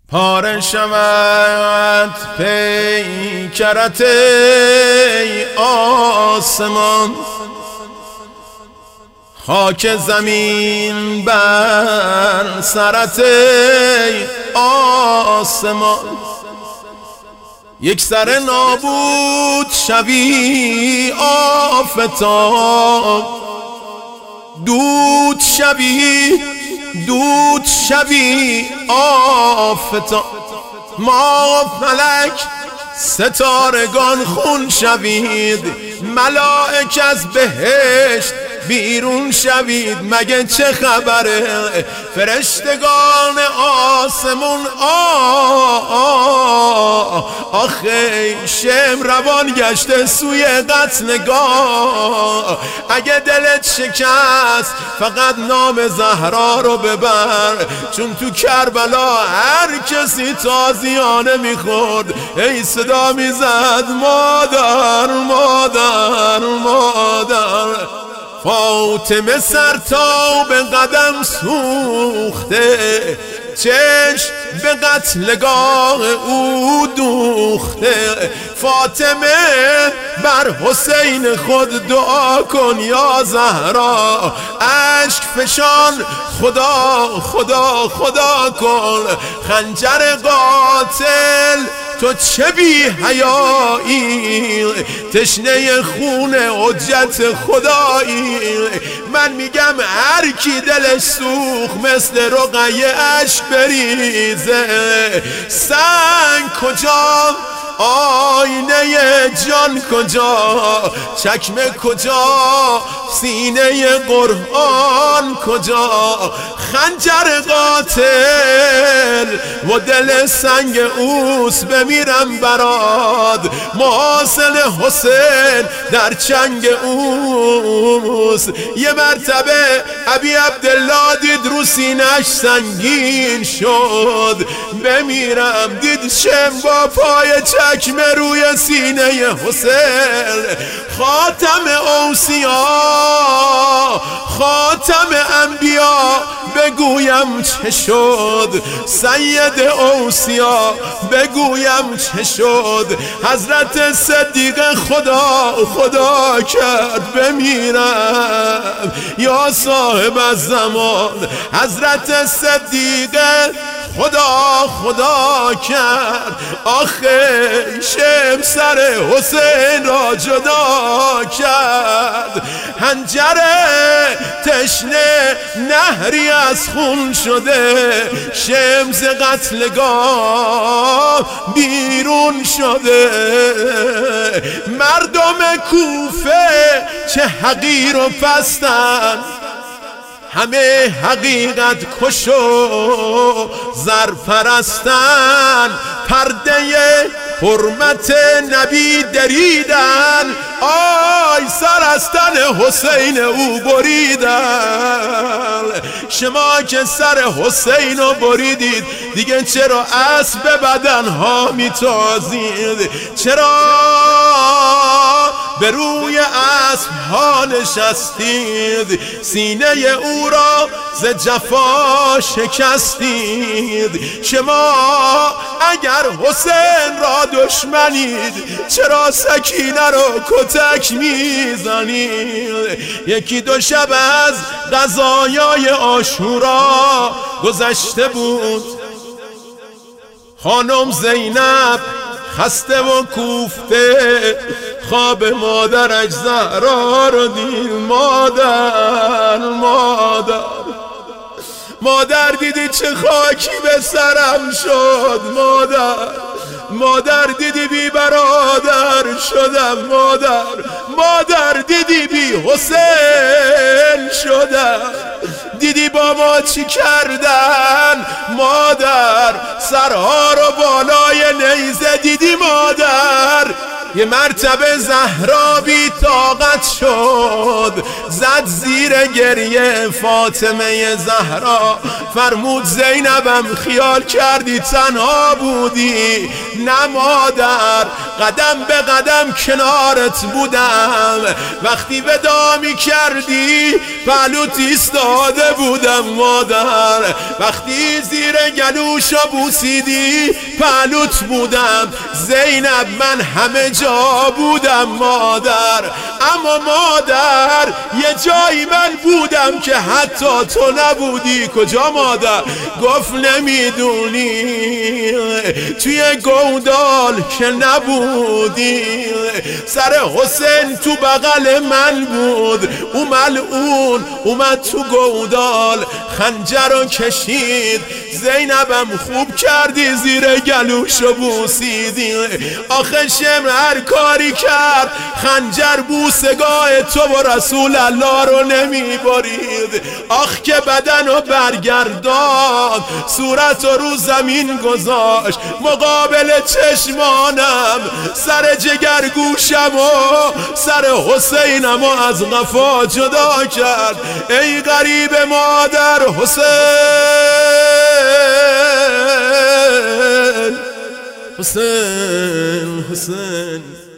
پاره شود پیکرت ای آسمان، خاک زمین بر سرت ای آسمان. یک سر نابود شوی آفتاب، دود شوی آفتاب. ما فلک ستارگان خون شوید، ملائک از بهشت بیرون شوید. مگه چه خبره فرشتگان آسمون؟ آخه شم روان گشته سوی قتلگاه. اگه دلت شکست فقط نام زهرا رو ببر، چون تو کربلا هر کسی تازیانه میخورد ای صدا میزد مادر مادر مادر. فاطمه سر تا به قدم سوخته، چشم به قتلگاه او دوخته. فاطمه بر حسین خود دعا کن یا زهرا، اشک فشان خدا خدا خدا کن. خنجر قاتل تو چه بی حیایی، تشنه خون حجت خدایی. من میگم هر کی دلش سوخت مثل رقیه اشک بریزه. سنگ کجا، آینه جان کجا، چکمه کجا، سینه قرآن کجا. خنجر قاتل و دل سنگ اوست، بمیرم براد محاصل حسین در چنگ اوست. یه مرتبه ابی عبدالله دید رو سینش سنگین شد، بمیرم دید شم با پای چکمه روی سینه حسین. خاتم اوصیا خاتم انبیا بگویم چه شد، سید اوصیا بگویم چه شد. حضرت صدیق خدا کرد بمیرم یا صاحب الزمان. حضرت صدیق خدا کرد، آخه شم سر حسین را جدا کرد. حنجره تشنه نهری از خون شده، شمس قتلگاه بیرون شده. مردم کوفه چه حقیر و پستن، همه حقیقت کش و زرپرستن. پرده حرمت نبی دریدن، آی سر از تن حسین او بریدن. شما که سر حسین رو بریدید دیگه چرا اسب بدنها میتازید؟ چرا به روی اسب ها نشستید؟ سینه او را ز جفا شکستید. شما اگر حسین را دشمنید چرا سکینه رو کتک میزنید؟ یکی دو شب از غذایای عاشورا گذشته بود، خانم زینب خسته و کوفته، خواب مادرش زهرا رو دید. مادر دیدی چه خاکی به سرم شد. مادر دیدی بی برادر شدم. مادر دیدی بی حسین شدم. دیدی با ما چی کردن مادر؟ سرها رو بالای نیزه دیدی مادر؟ یه مرتبه زهرا بی طاقت شد، زد زیر گریه فاطمه زهرا. فرمود زینبم خیال کردی تنها بودی؟ نه مادر، قدم به قدم کنارت بودم، وقتی ودا می کردی پهلوت ایستاده بودم مادر، وقتی زیر گلوشو بوسیدی پهلوت بودم زینب، من همه جا بودم مادر. اما مادر یه جایی من بودم که حتی تو نبودی. کجا مادر؟ گفت نمیدونی، توی گودال که نبودی، سر حسین تو بغل من بود، او ملعون اومد تو گودال خنجر رو کشید، زینبم خوب کردی زیر گلوشو بوسیدی. آخه شمر هر کاری کرد خنجر بوسگاه تو و رسول الله رو نمیبرید. آخ که بدن رو برگردان، صورت رو زمین گذاشت مقابل چشمانم، سر جگر گوشم و سر حسینم و از قفا جدا کرد. ای غریب مادر حسین حسین حسین